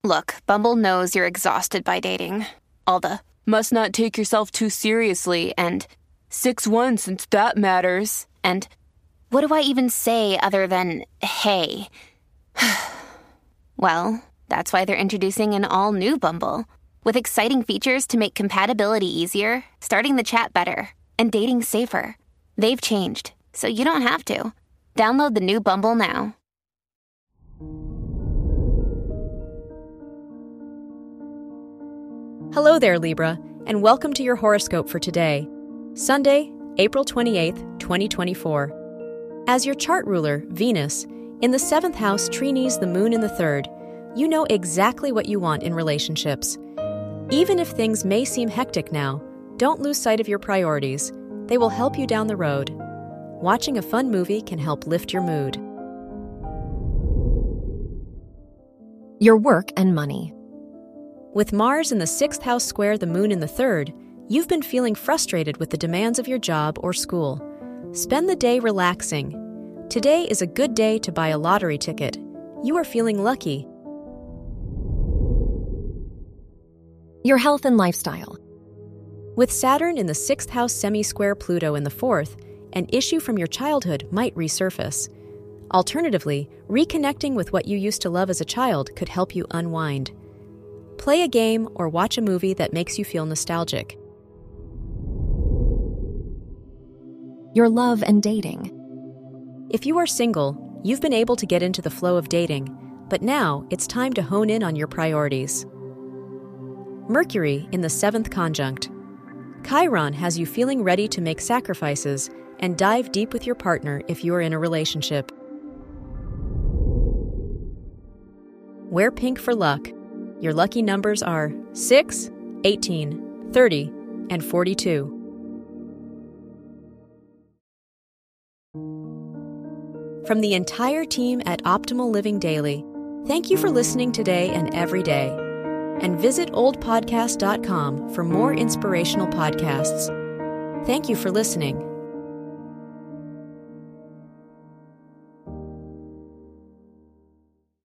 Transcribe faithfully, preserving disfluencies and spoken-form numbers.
Look, Bumble knows you're exhausted by dating. All the, must not take yourself too seriously, and six one since that matters, and what do I even say other than, hey? Well, that's why they're introducing an all-new Bumble, with exciting features to make compatibility easier, starting the chat better, and dating safer. They've changed, so you don't have to. Download the new Bumble now. Hello there, Libra, and welcome to your horoscope for today, Sunday, April twenty-eighth, twenty twenty-four. As your chart ruler, Venus, in the seventh house trines the moon in the third, you know exactly what you want in relationships. Even if things may seem hectic now, don't lose sight of your priorities. They will help you down the road. Watching a fun movie can help lift your mood. Your work and money. With Mars in the sixth house square the moon in the third, you've been feeling frustrated with the demands of your job or school. Spend the day relaxing. Today is a good day to buy a lottery ticket. You are feeling lucky. Your health and lifestyle. With Saturn in the sixth house semi-square Pluto in the fourth, an issue from your childhood might resurface. Alternatively, reconnecting with what you used to love as a child could help you unwind. Play a game or watch a movie that makes you feel nostalgic. Your love and dating. If you are single, you've been able to get into the flow of dating, but now it's time to hone in on your priorities. Mercury in the seventh conjunct. Chiron has you feeling ready to make sacrifices and dive deep with your partner if you are in a relationship. Wear pink for luck. Your lucky numbers are six, eighteen, thirty, and forty-two. From the entire team at Optimal Living Daily, thank you for listening today and every day. And visit old podcast dot com for more inspirational podcasts. Thank you for listening.